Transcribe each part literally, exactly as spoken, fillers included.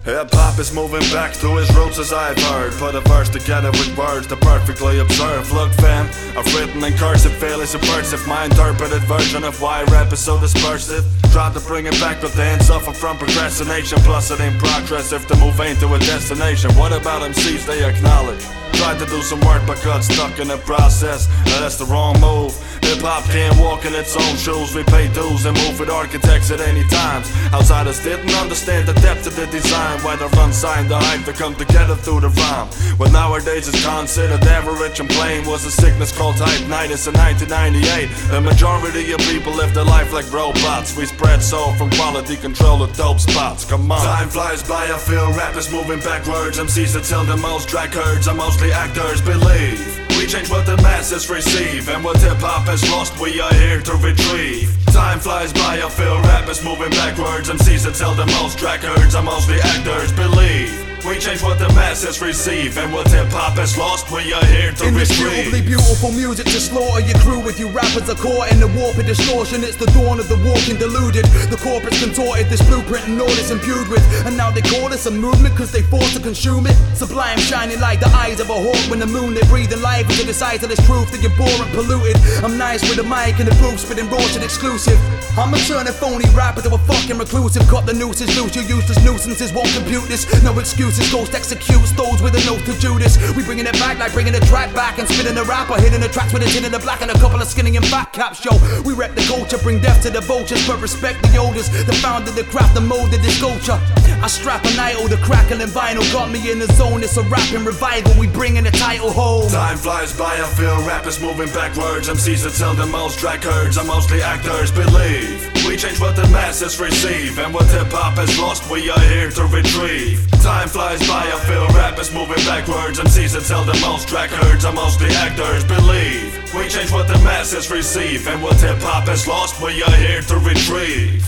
Hip-hop is moving back to its roots as I've heard. Put a verse together with words to perfectly observe. Look fam, I've written in cursive, fairly subversive. My interpreted version of why rap is so dispersive. Tried to bring it back but then suffer from procrastination. Plus it ain't progress if the move ain't to a destination. What about M Cs they acknowledge? Tried to do some work but got stuck in the process. Now that's the wrong move. Hip-hop can't walk in its own shoes. We pay dues and move with architects at any times. Outsiders didn't understand the depth of the design. Why the unsigned, the hype to come together through the rhyme. What nowadays is considered average and plain was a sickness called hype-nitis in nineteen ninety-eight. The majority of people live their life like robots. We spread soul from quality control to dope spots. Come on. Time flies by, I feel rap is moving backwards. M Cs that tell the most drag herds are mostly actors believe. We change what the masses receive, and what hip-hop has lost we are here to retrieve. Time flies by, I feel rap is moving backwards. M Cs that tell the most drag herds are mostly actors believe. We change what the masses receive, and what hip-hop has lost we are here to retrieve. Indisputably beautiful music to slaughter your crew with you rappers are caught in the warp of distortion. It's the dawn of the walking deluded. The corporates contorted this blueprint and all it's imbued with. And now they call this a movement cause they forced to consume it. Sublime shining like the eyes of a hawk when the moonlit breathing life into the size of this truth that you're boring polluted. I'm nice with a mic and the booth spitting raw shit exclusive. I'ma turn a phony rapper to a fucking reclusive. Cut the nooses loose, you useless nuisances won't compute this. No excuses, ghost executes those with a note to Judas. We bringing it back like bringing the track back and spinning the rapper, hitting the tracks with a tin in the black and a couple of skinny and fat caps. Yo, we rep the culture, bring death to the vultures, but respect the elders, the founder, the craft, the molded this culture. I strap an idol, the crackling vinyl got me in the zone. It's a rapping revival, we bringing the title home. Time flies by, I feel rap is moving backwards. M Cs that tell the most drag herds are mostly actors believe. We change what the masses receive, and what hip-hop has lost we are here to retrieve. Time flies by, I feel rap is moving backwards. M Cs that tell the most drag herds are mostly actors believe. We change what the masses receive, and what hip-hop has lost we are here to retrieve.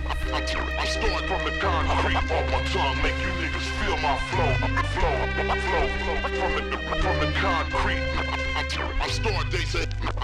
I start from the concrete off my tongue, make you niggas feel my flow, flow, flow, flow from the, from the concrete. I start, they say.